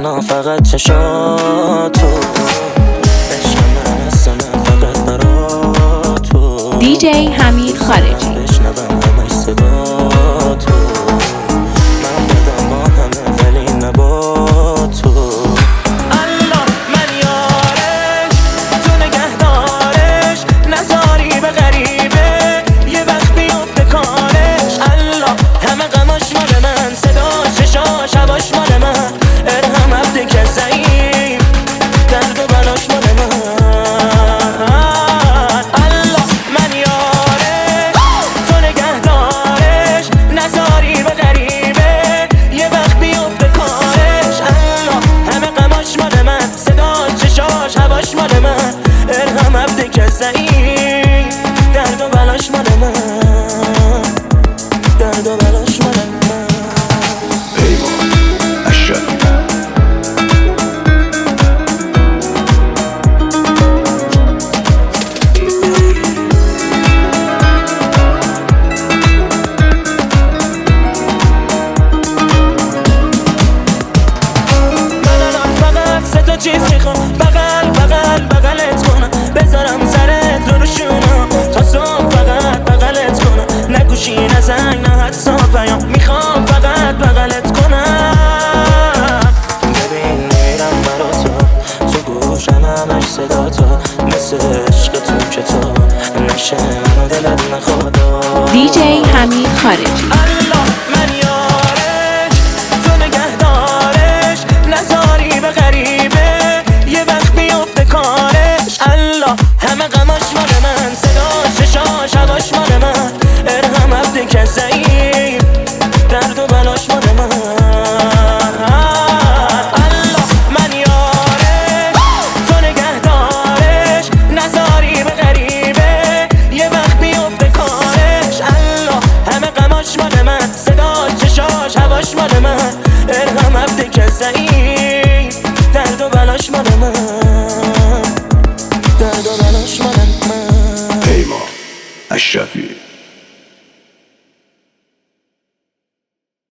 تنها فقط چشاتو، عشق من هست من فقط برا تو. دیجی حمید خارجی. بشنوم همش صدا تو، من بدم با همه ولی نبا تو. الله من یارش، تو نگهدارش، نذاری به غریبه یه وقت بیفته کارش. الله همه غماش مال من، صدا چشاش هواش مال من، ارهم عبده که ضعیف، درد و بلاش مال من. الله من یارش، تو نگهدارش، نذاری به غریبه یه وقت بیفته کارش. الله همه غماش مال من، صدا چشاش هواش مال من، ارهم عبده که ضعیف، درد و بلاش مال من، درد و بلاش مال من. پیمان اشرفی. تا چیز میخوام، بغلت کنم، بذارم سرت رو شونم تا صبح، فقط بغلت کنم، نگوشی نزنگ نه حدسا پیام، میخوام فقط بغلت کنم. ببین میرم برا تو گوشم همش صدا تو، مثل عشق تو که تو نشه منو دلت نخواد. دیجی حمید خارجی. الله من یارش، تو نگهدارش، نذاری به غریبه یه وقت بیفته کارش. الله همه غماش مال من، صدا چشاش هواش مال من، ارهم عبده که ضعیف، درد و بلاش مال من. الله من یارش، تو نگهدارش، نذاری به غریبه یه وقت بیفته کارش. الله همه غماش مال من، صدا چشاش هواش مال من، ارهم عبده که ضعیف، درد و بلاش مال من، درد و بلاش مال من. پیمان اشرفی.